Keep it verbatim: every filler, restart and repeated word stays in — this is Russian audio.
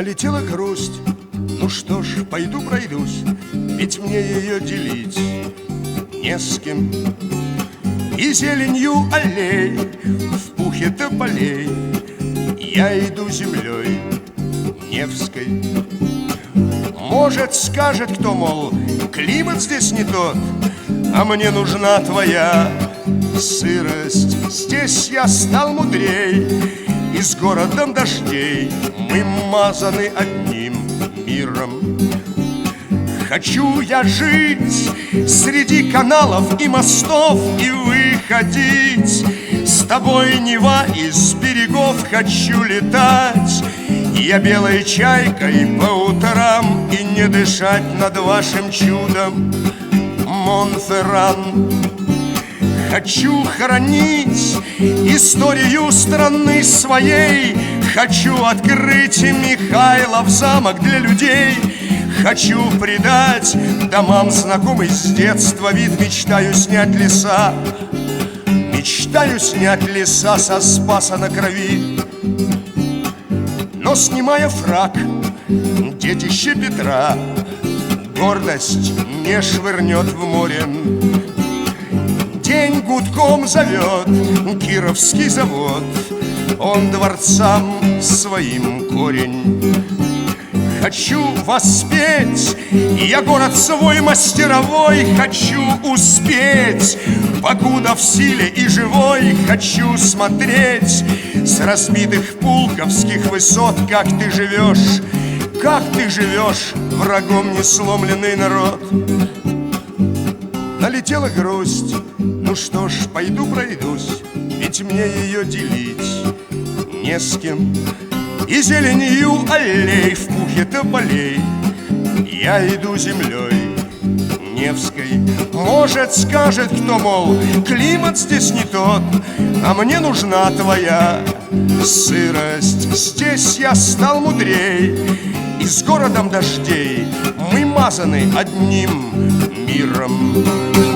Налетела грусть, ну что ж, пойду пройдусь, ведь мне ее делить не с кем. И зеленью аллей, в пухе тополей я иду землей Невской. Может, скажет кто, мол, климат здесь не тот, а мне нужна твоя сырость. Здесь я стал мудрей, и с городом дождей мы мазаны одним миром. Хочу я жить среди каналов и мостов и выходить с тобой, Нева, из берегов. Хочу летать я белой чайкой по утрам и не дышать над вашим чудом, Монферран. Хочу хранить историю страны своей, хочу открыть Михайлов замок для людей. Хочу придать домам знакомый с детства вид, мечтаю снять леса, мечтаю снять леса со Спаса на Крови. Но, снимая фрак, детище Петра гордость не швырнет в море. День гудком зовет Кировский завод, он дворцам своим корень. Хочу воспеть я город свой мастеровой, хочу успеть, покуда в силе и живой. Хочу смотреть с разбитых пулковских высот, как ты живешь, как ты живешь, врагом не сломленный народ. Налетела грусть, ну что ж, пойду пройдусь, ведь мне ее делить не с кем. И зеленью аллей, в пухе тополей я иду землей Невской. Может, скажет кто, мол, климат здесь не тот, а мне нужна твоя сырость. Здесь я стал мудрей, и с городом дождей мы мазаны одним миром.